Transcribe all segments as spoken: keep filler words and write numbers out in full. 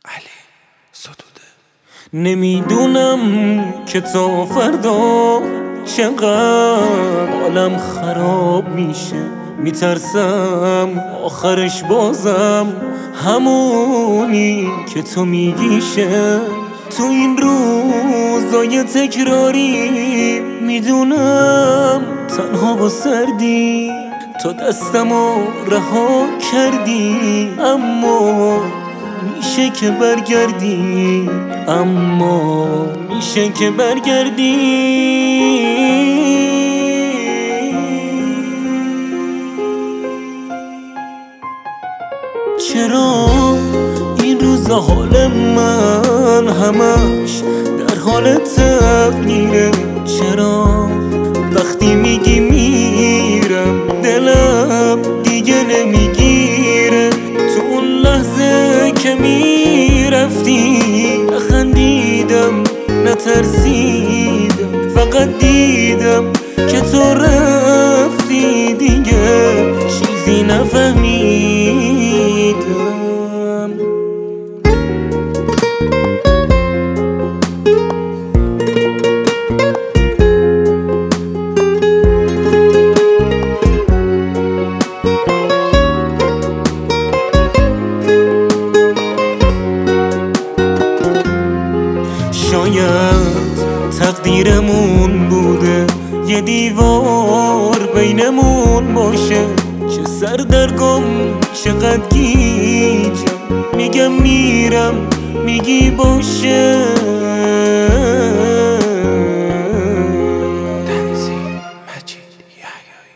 علی ستوده. نمیدونم که تا فردا چقدر حالم خراب میشه، میترسم آخرش بازم همونی که تو میگیشه. تو این روزای تکراری میدونم تنها و سردی، تو دستمو رها کردی، اما میشه که برگردی، اما میشه که برگردی. چرا این روزا حال من همش در حال تغییره؟ چرا وقتی میگی میرم دلم دیگه نمیگیره؟ تو اون لحظه که میرفتی نخندیدم نترسیدم، فقط دیدم که تو رفتی دیگه چیزی نفهمیدم. شاید تقدیرمون بوده یه دیوار بینمون باشه، چه سردرگم چقدر گیجم، میگم میرم میگی باشه. تنظیم مجید یحیایی.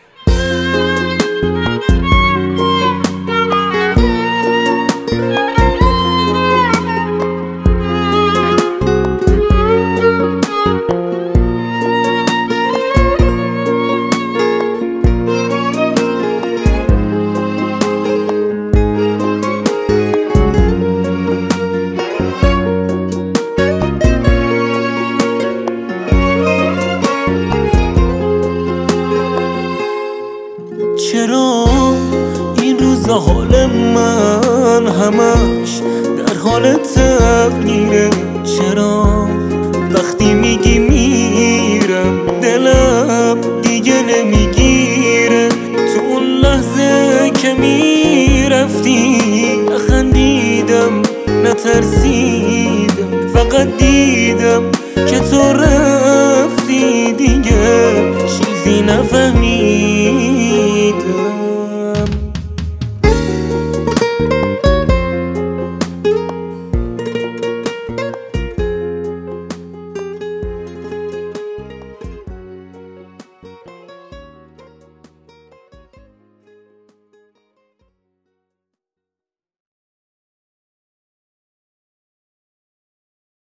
چرا این روزا حال من همش در حال تغییره؟ چرا وقتی میگی میرم دلم دیگه نمیگیره؟ تو اون لحظه که میرفتی نخندیدم نترسیدم، فقط دیدم که تو رفتی دیگه چیزی نفهمیدم.